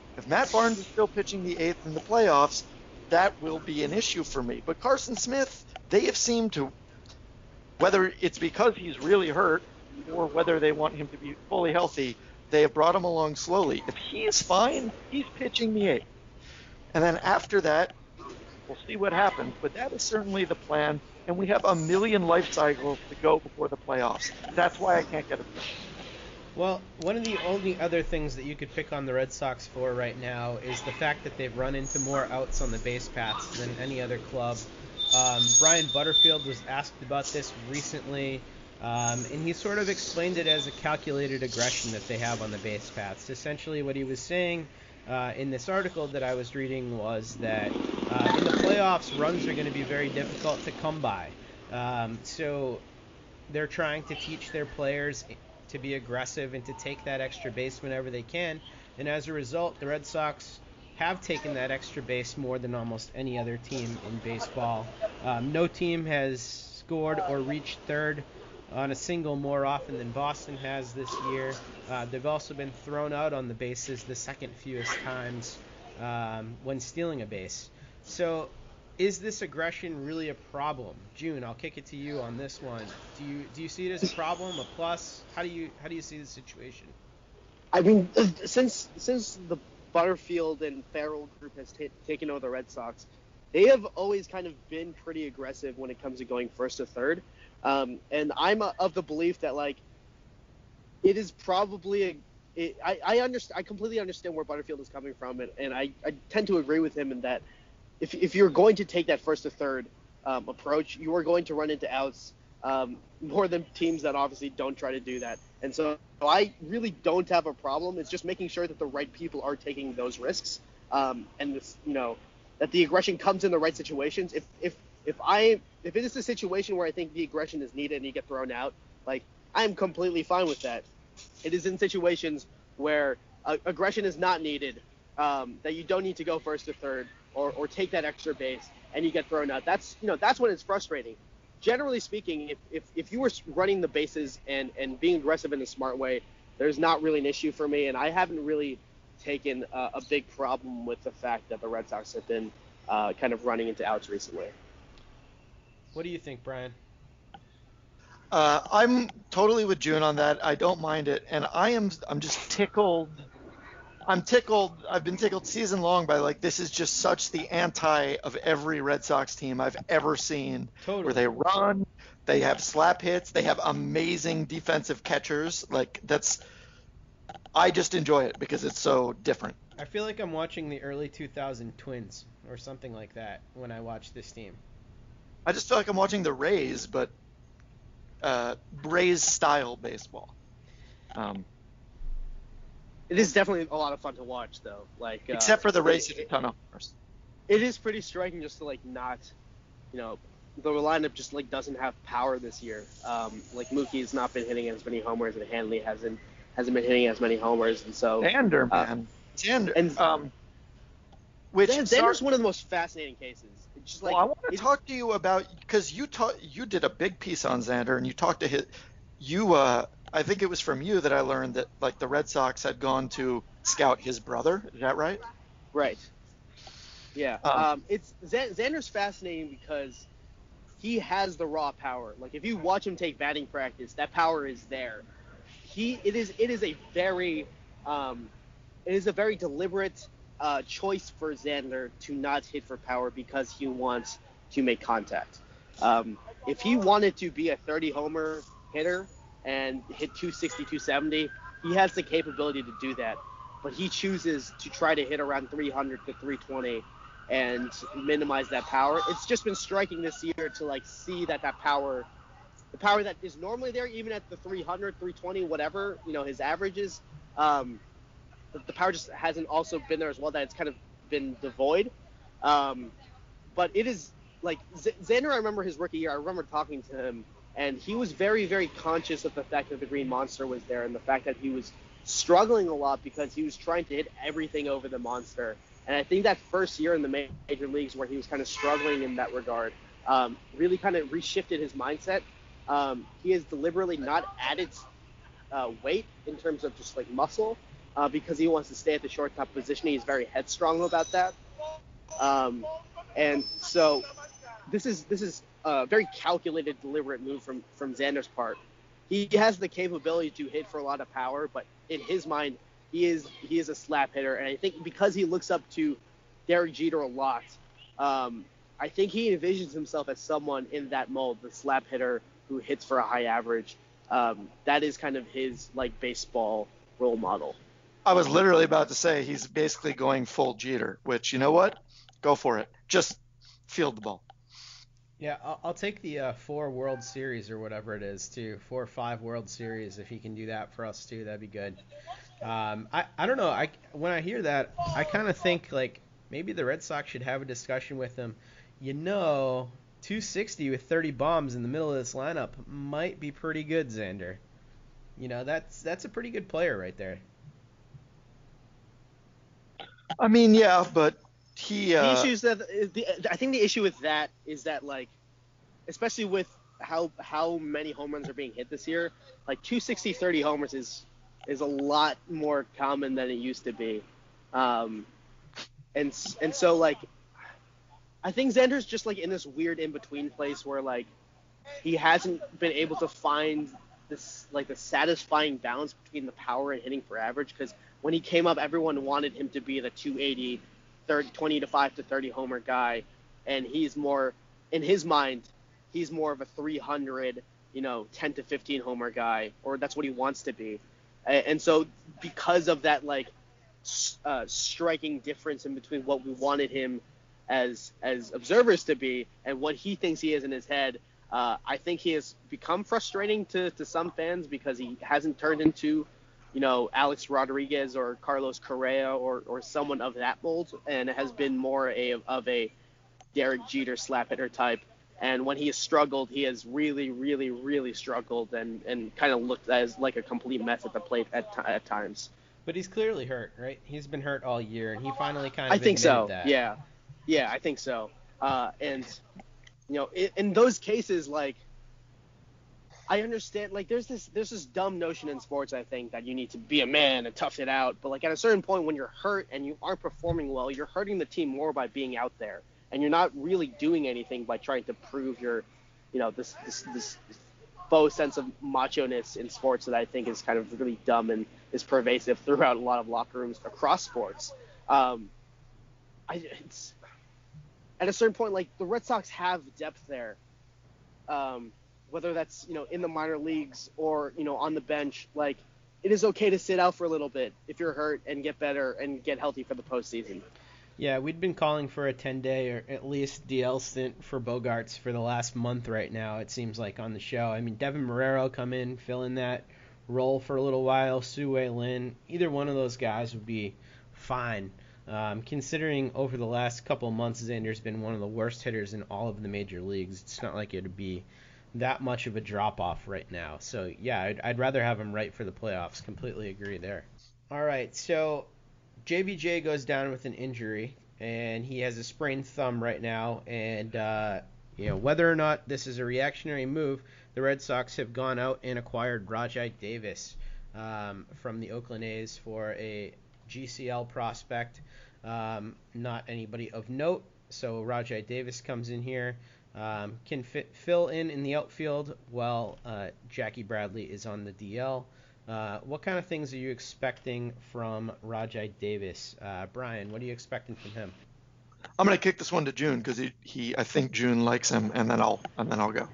If Matt Barnes is still pitching the eighth in the playoffs, that will be an issue for me. But Carson Smith, they have seemed to, whether it's because he's really hurt or whether they want him to be fully healthy, they have brought him along slowly. If he is fine, he's pitching the eighth. And then after that, we'll see what happens. But that is certainly the plan. And we have a million life cycles to go before the playoffs. That's why I can't get it. Well, one of the only other things that you could pick on the Red Sox for right now is the fact that they've run into more outs on the base paths than any other club. Um, Brian Butterfield was asked about this recently, um, and he sort of explained it as a calculated aggression that they have on the base paths. Essentially, what he was saying uh, in this article that I was reading was that uh, in the playoffs, runs are going to be very difficult to come by. Um, so they're trying to teach their players to be aggressive and to take that extra base whenever they can. And as a result, the Red Sox have taken that extra base more than almost any other team in baseball. Um, no team has scored or reached third on a single more often than Boston has this year. Uh, they've also been thrown out on the bases the second fewest times um, when stealing a base. So is this aggression really a problem? June, I'll kick it to you on this one. Do you do you see it as a problem, a plus? How do you how do you see the situation? I mean, since since the Butterfield and Farrell group has t- taken over the Red Sox, they have always kind of been pretty aggressive when it comes to going first to third. Um, and I'm a, of the belief that like it is probably a it, I I understand I completely understand where Butterfield is coming from, and, and I, I tend to agree with him in that. If if you're going to take that first to third um, approach, you are going to run into outs um, more than teams that obviously don't try to do that. And so I really don't have a problem. It's just making sure that the right people are taking those risks, um, and this, you know, that the aggression comes in the right situations. If if if I if it is a situation where I think the aggression is needed and you get thrown out, like I'm completely fine with that. It is in situations where uh, aggression is not needed, um, that you don't need to go first to third. Or, or take that extra base and you get thrown out. That's you know that's when it's frustrating. Generally speaking, if, if, if you were running the bases and, and being aggressive in a smart way, there's not really an issue for me. And I haven't really taken a, a big problem with the fact that the Red Sox have been uh, kind of running into outs recently. What do you think, Brian? Uh, I'm totally with June on that. I don't mind it, and I am I'm just tickled. I'm tickled. I've been tickled season long by like this is just such the anti of every Red Sox team I've ever seen. Totally. Where they run, they have slap hits, they have amazing defensive catchers. Like that's, I just enjoy it because it's so different. I feel like I'm watching the early two thousand Twins or something like that when I watch this team. I just feel like I'm watching the Rays, but uh, Rays style baseball. Um. It is definitely a lot of fun to watch, though. Like uh, except for the Rays hit a ton of homers. It is pretty striking just to like not, you know, the lineup just like doesn't have power this year. Um, like Mookie's not been hitting as many homers, and Hanley hasn't hasn't been hitting as many homers, and so Xander, uh, man, Xander, and um, which Xander's sorry, one of the most fascinating cases. It's just like well, I want to talk to you about because you ta- you did a big piece on Xander, and you talked to his you. Uh, I think it was from you that I learned that like the Red Sox had gone to scout his brother. Is that right? Right. Yeah. Um, um, it's Xander's fascinating because he has the raw power. Like if you watch him take batting practice, that power is there. He it is it is a very um, it is a very deliberate uh, choice for Xander to not hit for power because he wants to make contact. Um, if he wanted to be a thirty homer hitter and hit two sixty, two seventy, he has the capability to do that. But he chooses to try to hit around three hundred to three twenty and minimize that power. It's just been striking this year to like see that that power, the power that is normally there, even at the three hundred, three twenty, whatever, you know, his averages, um, the, the power just hasn't also been there as well, that it's kind of been devoid. Um, but it is like Z- Xander, I remember his rookie year, I remember talking to him, and he was very, very conscious of the fact that the Green Monster was there and the fact that he was struggling a lot because he was trying to hit everything over the monster. And I think that first year in the major leagues where he was kind of struggling in that regard um, really kind of reshifted his mindset. Um, he has deliberately not added uh, weight in terms of just like muscle, uh, because he wants to stay at the shortstop position. He's very headstrong about that. Um, and so this is this is a very calculated, deliberate move from, from Xander's part. He has the capability to hit for a lot of power, but in his mind, he is he is a slap hitter. And I think because he looks up to Derek Jeter a lot, um, I think he envisions himself as someone in that mold, the slap hitter who hits for a high average. Um, that is kind of his like baseball role model. I was literally about to say he's basically going full Jeter, which, you know what? Go for it. Just field the ball. Yeah, I'll, I'll take the uh, four World Series or whatever it is, too. Four or five World Series. If he can do that for us, too, that'd be good. Um, I, I don't know. I, when I hear that, I kind of think, like, maybe the Red Sox should have a discussion with him. You know, two sixty with thirty bombs in the middle of this lineup might be pretty good, Xander. You know, that's that's a pretty good player right there. I mean, yeah, but he. Uh, the issues that the, I think the issue with that is that, like, especially with how how many home runs are being hit this year, like two sixty, thirty homers is is a lot more common than it used to be, um, and and so like, I think Xander's just like in this weird in between place where like he hasn't been able to find this like the satisfying balance between the power and hitting for average, because when he came up, everyone wanted him to be the two eighty, thirty, twenty to five to thirty homer guy, and he's more, in his mind, he's more of a three hundred, you know, ten to fifteen homer guy, or that's what he wants to be. And so because of that, like, uh, striking difference in between what we wanted him as as observers to be and what he thinks he is in his head, uh, I think he has become frustrating to, to some fans because he hasn't turned into, you know, Alex Rodriguez or Carlos Correa or, or someone of that mold, and has been more a, of a Derek Jeter slap hitter type. And when he has struggled, he has really, really, really struggled and, and kind of looked as like a complete mess at the plate at, t- at times. But he's clearly hurt, right? He's been hurt all year, and he finally kind of I think admitted so. that. Yeah, yeah, I think so. Uh, and you know, in, in those cases, like, I understand. Like, there's this there's this dumb notion in sports, I think, that you need to be a man and tough it out. But like at a certain point, when you're hurt and you aren't performing well, you're hurting the team more by being out there. And you're not really doing anything by trying to prove your, you know, this this this faux sense of macho-ness in sports that I think is kind of really dumb and is pervasive throughout a lot of locker rooms across sports. Um, I, it's, at a certain point, like, the Red Sox have depth there, um, whether that's, you know, in the minor leagues or, you know, on the bench. Like, it is okay to sit out for a little bit if you're hurt and get better and get healthy for the postseason. Yeah, we'd been calling for a ten-day or at least D L stint for Bogaerts for the last month right now, it seems like, on the show. I mean, Devin Marrero come in, fill in that role for a little while, Su-Wei Lin. Either one of those guys would be fine. Um, considering over the last couple of months, Xander's been one of the worst hitters in all of the major leagues. It's not like it would be that much of a drop-off right now. So, yeah, I'd, I'd rather have him right for the playoffs. Completely agree there. All right, so J B J goes down with an injury, and he has a sprained thumb right now. And, uh, you know, whether or not this is a reactionary move, the Red Sox have gone out and acquired Rajai Davis um, from the Oakland A's for a G C L prospect. Um, not anybody of note, so Rajai Davis comes in here, um, can fit, fill in in the outfield while uh, Jackie Bradley is on the D L. Uh, what kind of things are you expecting from Rajai Davis? Uh, Brian, what are you expecting from him? I'm gonna kick this one to June because he, he I think June likes him, and then I'll and then I'll go.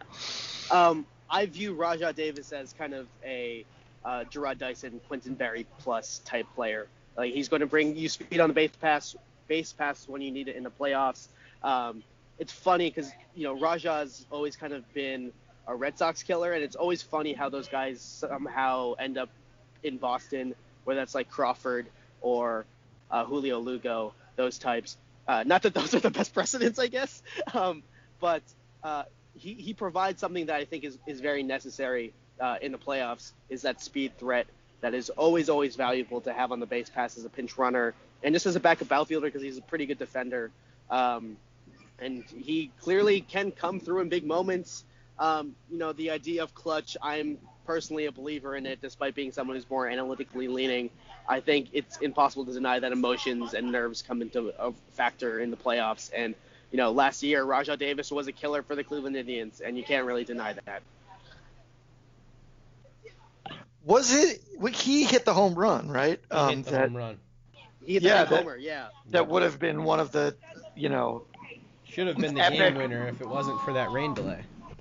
Um, I view Rajai Davis as kind of a uh, Gerard Dyson, Quentin Berry plus type player. Like, he's going to bring you speed on the base pass, base pass when you need it in the playoffs. Um, it's funny because, you know, Rajai's always kind of been a Red Sox killer, and it's always funny how those guys somehow end up in Boston, whether that's like Crawford or uh, Julio Lugo, those types. Uh, not that those are the best precedents, I guess, um, but uh, he, he provides something that I think is, is very necessary uh, in the playoffs, is that speed threat that is always, always valuable to have on the base pass as a pinch runner and just as a backup outfielder because he's a pretty good defender. Um, and he clearly can come through in big moments. Um, you know, the idea of clutch, I'm personally a believer in it, despite being someone who's more analytically leaning. I think it's impossible to deny that emotions and nerves come into a factor in the playoffs. And, you know, last year, Rajah Davis was a killer for the Cleveland Indians, and you can't really deny that. Was it? He hit the home run, right? He um, hit the that, home run. He hit yeah, the that, homer, yeah. That would have been one of the, you know, should have been the epic. game winner if it wasn't for that rain delay.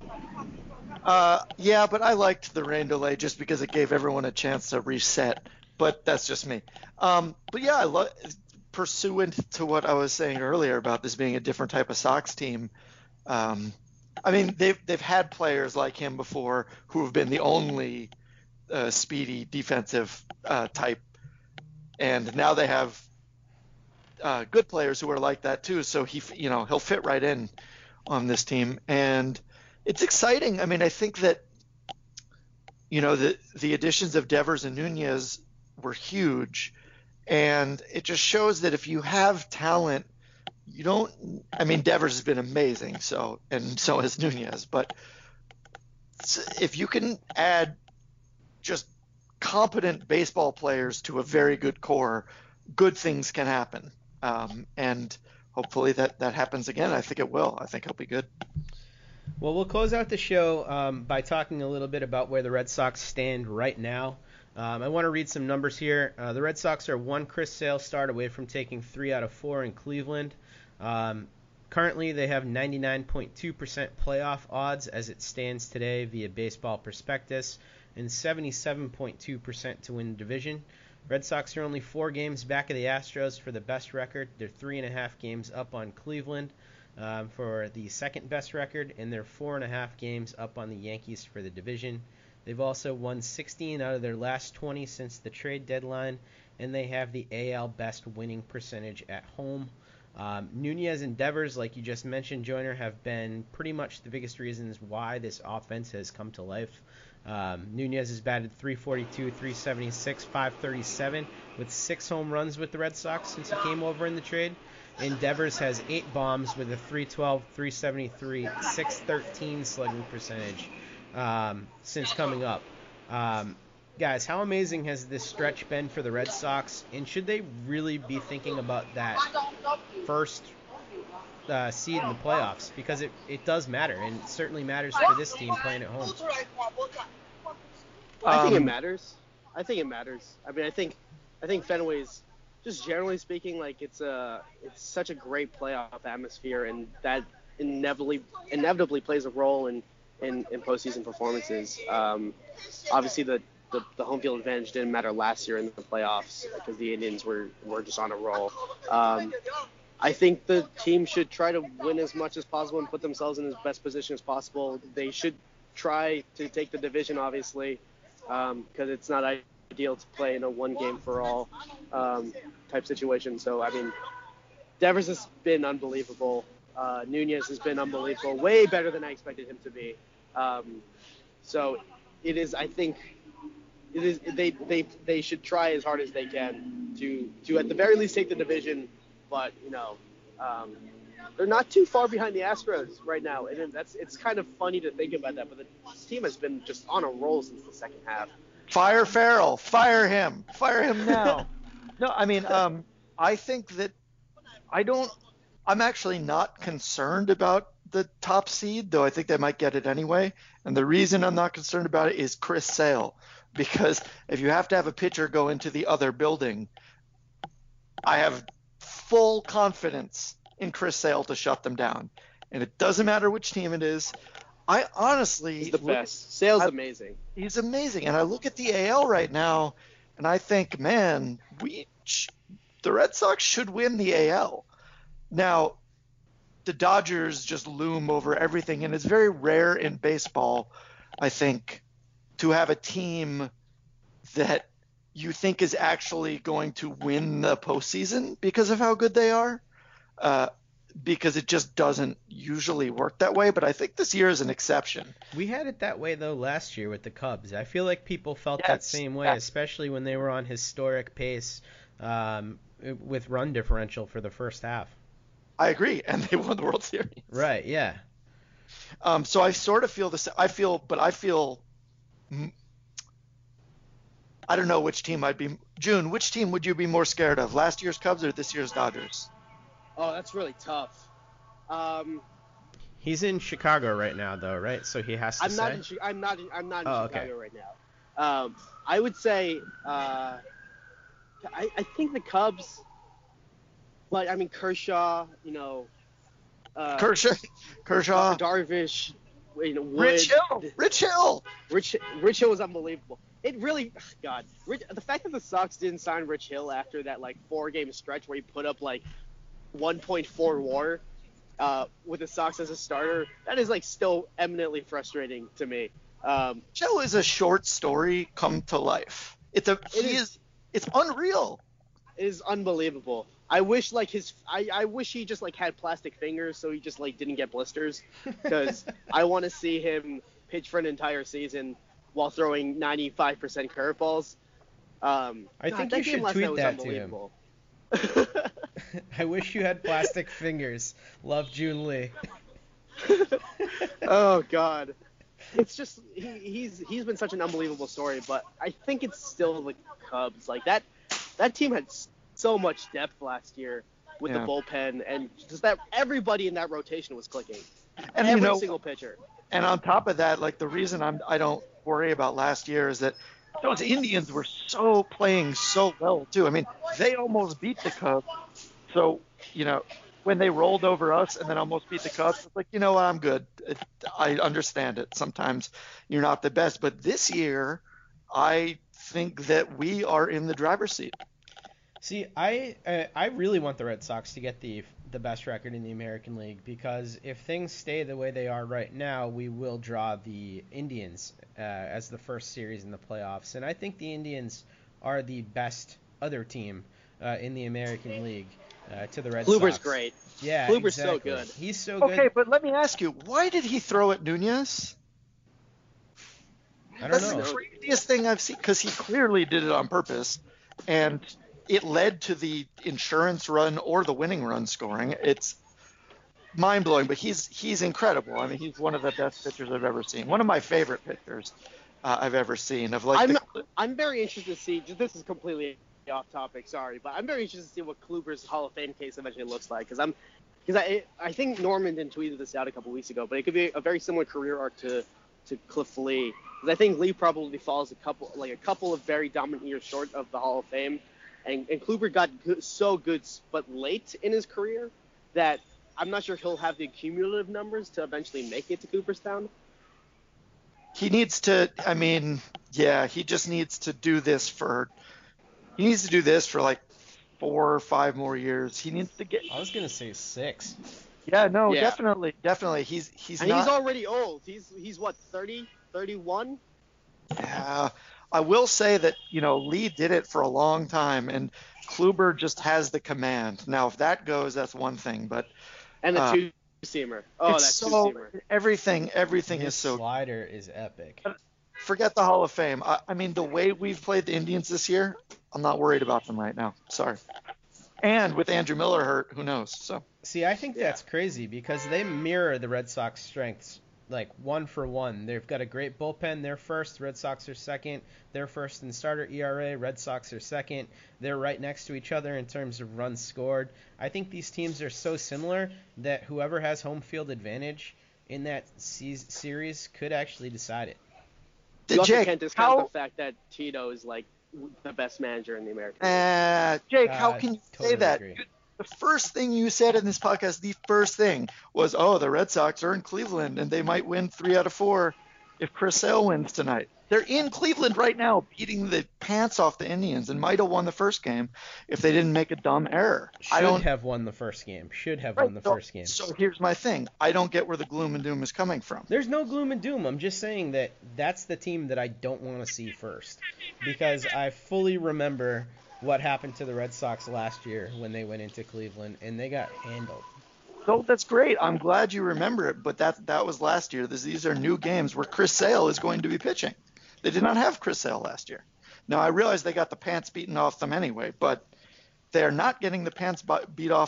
Uh, yeah, but I liked the rain delay just because it gave everyone a chance to reset. But that's just me. Um, but yeah, I love pursuant to what I was saying earlier about this being a different type of Sox team. Um, I mean, they've they've had players like him before who have been the only uh, speedy defensive uh, type, and now they have uh, good players who are like that too. So he, you know, he'll fit right in on this team, and it's exciting. I mean, I think that, you know, the the additions of Devers and Nunez were huge, and it just shows that if you have talent, you don't. I mean, Devers has been amazing, so and so has Nunez, but if you can add just competent baseball players to a very good core, good things can happen, um, and hopefully that that happens again. I think it will. I think it'll be good. Well, we'll close out the show um, by talking a little bit about where the Red Sox stand right now. Um, I want to read some numbers here. Uh, the Red Sox are one Chris Sale start away from taking three out of four in Cleveland. Um, currently, they have ninety-nine point two percent playoff odds as it stands today via Baseball Prospectus, and seventy-seven point two percent to win the division. Red Sox are only four games back of the Astros for the best record. They're three and a half games up on Cleveland um, for the second best record, and they're four and a half games up on the Yankees for the division. They've also won sixteen out of their last twenty since the trade deadline, and they have the A L best winning percentage at home. Um, Nunez and Devers, like you just mentioned, Joyner, have been pretty much the biggest reasons why this offense has come to life. Um, Nunez has batted three forty-two, three seventy-six, five thirty-seven with six home runs with the Red Sox since he came over in the trade. And Devers has eight bombs with a three twelve, three seventy-three, six thirteen slugging percentage um, since coming up. Um, guys, how amazing has this stretch been for the Red Sox? And should they really be thinking about that first uh, seed in the playoffs? Because it, it does matter, and it certainly matters for this team playing at home. I think Um, it matters. I think it matters. I mean, I think I think Fenway's, just generally speaking, like it's a it's such a great playoff atmosphere, and that inevitably inevitably plays a role in in, in postseason performances. Um, obviously, the, the the home field advantage didn't matter last year in the playoffs because the Indians were were just on a roll. Um, I think the team should try to win as much as possible and put themselves in as best position as possible. They should try to take the division, obviously, because um, it's not ideal to play in a one-game-for-all um, type situation. So, I mean, Devers has been unbelievable. Uh, Nunez has been unbelievable, way better than I expected him to be. Um, so, it is. I think it is. They they they should try as hard as they can to to at the very least take the division. But you know, um, they're not too far behind the Astros right now, and that's it's kind of funny to think about that. But the team has been just on a roll since the second half. Fire Farrell. Fire him. Fire him now. No, I mean, um, I think that I don't. I'm actually not concerned about the top seed, though I think they might get it anyway. And the reason I'm not concerned about it is Chris Sale, because if you have to have a pitcher go into the other building, I have full confidence in Chris Sale to shut them down. And it doesn't matter which team it is. I honestly He's the look best. Sale's I- amazing. He's amazing. And I look at the A L right now, and I think, man, we sh- the Red Sox should win the A L. Now, the Dodgers just loom over everything, and it's very rare in baseball, I think, to have a team that you think is actually going to win the postseason because of how good they are. Uh, because it just doesn't usually work that way, but I think this year is an exception. We had it that way, though, last year with the Cubs. I feel like people felt that Yes, same way, yes. especially when they were on historic pace um, with run differential for the first half. I agree, and they won the World Series. Right, yeah. Um, so I sort of feel this. I feel, but I feel. I don't know which team I'd be. June, which team would you be more scared of? Last year's Cubs or this year's Dodgers? Oh, that's really tough. Um, He's in Chicago right now, though, right? So he has to I'm say. not in. Chi- I'm not. In, I'm not in Oh, Chicago okay. right now. Um, I would say. Uh, I, I think the Cubs. Like I mean Kershaw, you know. Uh, Kershaw, Kershaw, Darvish, you know, Wood, Rich Hill, Rich Hill. Rich Rich Hill was unbelievable. It really, God, Rich, the fact that the Sox didn't sign Rich Hill after that like four game stretch where he put up like one point four WAR uh, with the Sox as a starter, that is like still eminently frustrating to me. Um, Hill is a short story come to life. It's a It he is- is it's unreal. it is unbelievable. I wish like his, I, I wish he just like had plastic fingers so he just like didn't get blisters, because I want to see him pitch for an entire season while throwing ninety-five percent curveballs. Um, I God, think that you game should last tweet night was that to him. unbelievable. I wish you had plastic fingers. Love, June Lee. Oh God, it's just he, he's he's been such an unbelievable story, but I think it's still the Cubs. Like that that team had so much depth last year with Yeah. the bullpen, and just that everybody in that rotation was clicking. And Every you know, single pitcher. and on top of that, like the reason I'm I don't worry about last year is that those Indians were so playing so well too. I mean, they almost beat the Cubs. So, you know, when they rolled over us and then almost beat the Cubs, it's like, you know what, I'm good. It, I understand it. Sometimes you're not the best, but this year, I think that we are in the driver's seat. See, I uh, I really want the Red Sox to get the the best record in the American League, because if things stay the way they are right now, we will draw the Indians uh, as the first series in the playoffs, and I think the Indians are the best other team uh, in the American League uh, to the Red Kluber's Sox. great. Yeah, Kluber's so exactly. good. He's so good. Okay, but let me ask you, why did he throw at Nunez? I don't That's know. the craziest thing I've seen, because he clearly did it on purpose, and it led to the insurance run or the winning run scoring. It's mind blowing, but he's he's incredible. I mean, he's one of the best pitchers I've ever seen. One of my favorite pitchers uh, I've ever seen. Of like, I'm the, I'm very interested to see. Just, this is completely off topic, sorry, but I'm very interested to see what Kluber's Hall of Fame case eventually looks like, because I'm because I I think Norman tweeted this out a couple weeks ago, but it could be a very similar career arc to to Cliff Lee, because I think Lee probably falls a couple like a couple of very dominant years short of the Hall of Fame, and and Kluber got good, so good but late in his career that I'm not sure he'll have the cumulative numbers to eventually make it to Cooperstown. he needs to. I mean, yeah, he just needs to do this for. He needs to do this for like four or five more years. He needs to get. I was gonna say six. Yeah, no, Yeah. definitely, definitely. He's he's And not. he's already old. He's he's what, thirty, thirty-one? Yeah, I will say that, you know, Lee did it for a long time, and Kluber just has the command. Now, if that goes, that's one thing, but And a Uh, two-seamer. Oh, it's that so two-seamer. everything everything His is so. slider is epic. Forget the Hall of Fame. I, I mean, the way we've played the Indians this year, I'm not worried about them right now. Sorry. And with Andrew Miller hurt, who knows? So See, I think that's crazy because they mirror the Red Sox strengths like one for one. They've got a great bullpen. They're first. Red Sox are second. They're first in starter E R A. Red Sox are second. They're right next to each other in terms of runs scored. I think these teams are so similar that whoever has home field advantage in that se- series could actually decide it. You did also Jake can't discount how? the fact that Tito is like the best manager in the American League. Uh, Jake, how Uh, can you totally say that? agree. You- The first thing you said in this podcast, the first thing was, "Oh, the Red Sox are in Cleveland and they might win three out of four if Chris Sale wins tonight." They're in Cleveland right now, beating the pants off the Indians, and might have won the first game if they didn't make a dumb error. Should I don't. have won the first game. Should have Right, won the so, first game. So here's my thing. I don't get where the gloom and doom is coming from. There's no gloom and doom. I'm just saying that that's the team that I don't want to see first, because I fully remember what happened to the Red Sox last year when they went into Cleveland and they got handled. So that's great. I'm glad you remember it, but that that was last year. This, these are new games where Chris Sale is going to be pitching. They did not have Chris Sale last year. Now, I realize they got the pants beaten off them anyway, but they're not getting the pants bu- beat off them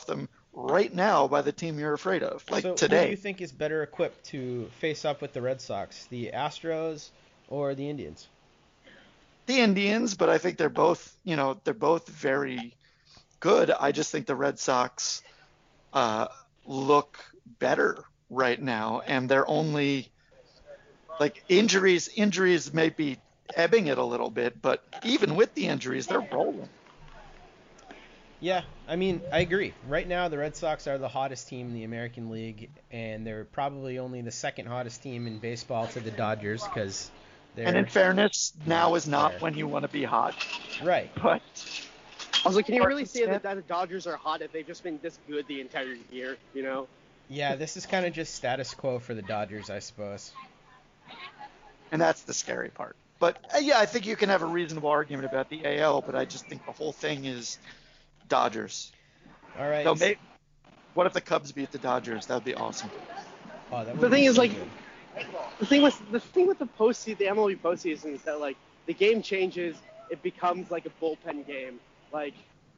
right now by the team you're afraid of, like so today. who do you think is better equipped to face up with the Red Sox, the Astros or the Indians? The Indians, but I think they're both, you know, they're both very good. I just think the Red Sox uh, look better right now, and they're only like injuries. Injuries may be ebbing it a little bit, but even with the injuries, they're rolling. Yeah, I mean, I agree. Right now, the Red Sox are the hottest team in the American League, and they're probably only the second hottest team in baseball to the Dodgers because they're... And in fairness, now is not Fair. when you want to be hot. Right. But Also, can you really say that, that the Dodgers are hot if they've just been this good the entire year, you know? Yeah, this is kind of just status quo for the Dodgers, I suppose. And that's the scary part. But, uh, yeah, I think you can have a reasonable argument about the A L, but I just think the whole thing is Dodgers. All right. So maybe, what if the Cubs beat the Dodgers? That would be awesome. Oh, that would The be thing is, so like, good. the thing with the thing with the postseason, the M L B postseason is that, like, the game changes. It becomes like a bullpen game. Like,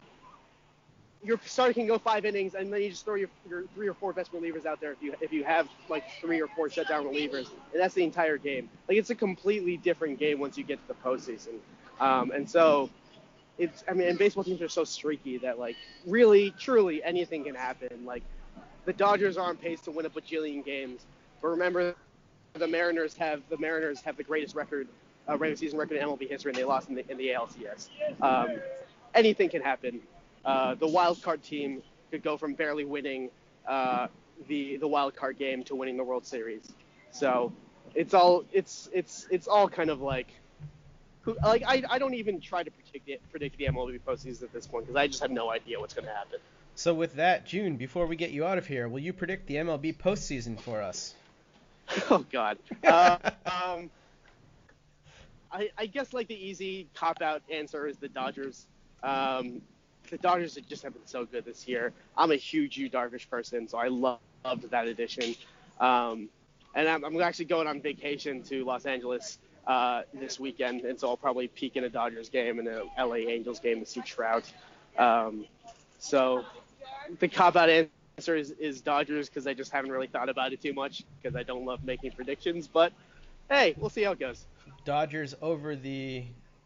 your starter can go five innings, and then you just throw your, your three or four best relievers out there if you if you have like three or four shutdown relievers, and that's the entire game. Like, it's a completely different game once you get to the postseason. Um, and so, it's I mean, and baseball teams are so streaky that, like, really, truly, anything can happen. Like, the Dodgers are on pace to win a bajillion games, but remember, the Mariners have the Mariners have the greatest record, uh, regular season record in M L B history, and they lost in the in the A L C S. Um, anything can happen. Uh, the wild card team could go from barely winning uh, the the wild card game to winning the World Series. So it's all it's it's it's all kind of like, who like I, I don't even try to predict it, predict the M L B postseason at this point because I just have no idea what's going to happen. So with that, June, before we get you out of here, will you predict the M L B postseason for us? Oh God. Uh, um, I I guess like the easy cop out answer is the Dodgers. Um, the Dodgers just have been so good this year. I'm a huge Yu Darvish person, so I love, loved that addition. Um, and I'm, I'm actually going on vacation to Los Angeles uh, this weekend, and so I'll probably peek in a Dodgers game and a L A Angels game to see Trout. Um, so the cop-out answer is, is Dodgers because I just haven't really thought about it too much because I don't love making predictions. But, hey, we'll see how it goes. Dodgers over the...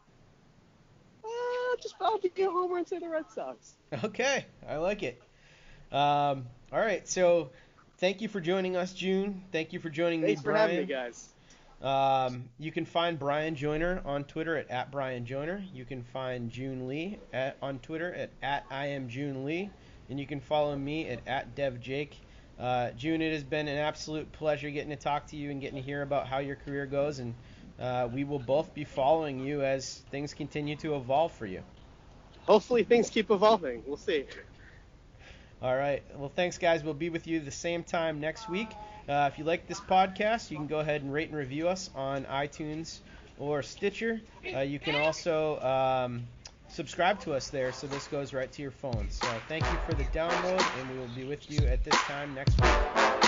Uh, just I'll be a homer and say the Red Sox. Okay, I like it. Um, all right, so thank you for joining us, June. Thank you for joining Thanks me, for Brian. having me, guys. Um, you can find Brian Joyner on Twitter at, at Brian Joyner. You can find June Lee at, on Twitter at, at I am June Lee. And you can follow me at, at DevJake. Uh, June, it has been an absolute pleasure getting to talk to you and getting to hear about how your career goes. And uh, we will both be following you as things continue to evolve for you. Hopefully things keep evolving. We'll see. All right. Well, thanks, guys. We'll be with you the same time next week. Uh, if you like this podcast, you can go ahead and rate and review us on iTunes or Stitcher. Uh, you can also um, subscribe to us there so this goes right to your phone. So thank you for the download, and we will be with you at this time next week.